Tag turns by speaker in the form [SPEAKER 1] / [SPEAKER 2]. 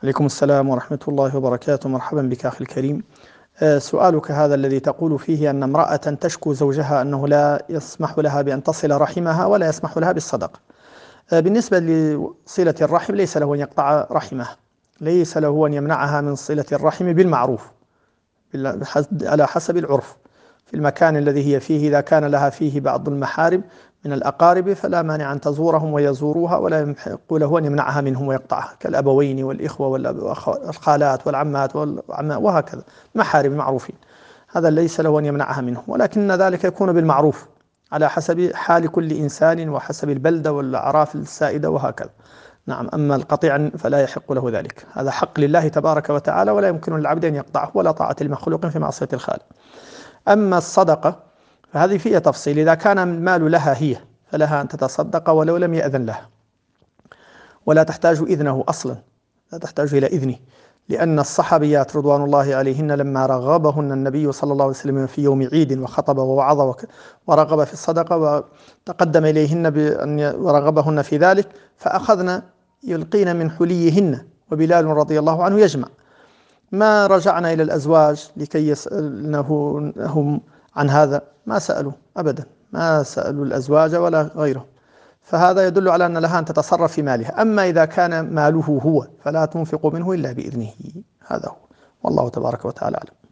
[SPEAKER 1] عليكم السلام ورحمة الله وبركاته. مرحبا بك أخي الكريم. سؤالك هذا الذي تقول فيه أن امرأة تشكو زوجها أنه لا يسمح لها بأن تصل رحمها ولا يسمح لها بالصدقة. بالنسبة لصلة الرحم ليس له أن يقطع رحمه، ليس له أن يمنعها من صلة الرحم بالمعروف على حسب العرف في المكان الذي هي فيه. إذا كان لها فيه بعض المحارم من الأقارب فلا مانع أن تزورهم ويزوروها، ولا يحق له أن يمنعها منهم ويقطعها، كالأبوين والإخوة والخالات والعمات وهكذا، محارم معروفين، هذا ليس له أن يمنعها منهم، ولكن ذلك يكون بالمعروف على حسب حال كل إنسان وحسب البلدة والأعراف السائدة وهكذا. نعم، أما القطيع فلا يحق له ذلك، هذا حق لله تبارك وتعالى، ولا يمكن للعبد أن يقطعه، ولا طاعة لمخلوق في معصية الخالق. أما الصدقة فهذه فيها تفصيل. إذا كان المال لها هي فلها أن تتصدق ولو لم يأذن لها، ولا تحتاج إذنه أصلا، لا تحتاج إلى إذنه، لأن الصحابيات رضوان الله عليهن لما رغبهن النبي صلى الله عليه وسلم في يوم عيد وخطب ووعظ ورغب في الصدقة وتقدم إليهن بأن ورغبهن في ذلك، فأخذن يلقين من حليهن، وبلال رضي الله عنه يجمع. ما رجعنا إلى الأزواج لكي يسألنهم عن هذا، ما سألوا أبدا، ما سألوا الأزواج ولا غيرهم، فهذا يدل على أن لها أن تتصرف في مالها. أما إذا كان ماله هو فلا تنفق منه إلا بإذنه، هذا هو، والله تبارك وتعالى أعلم.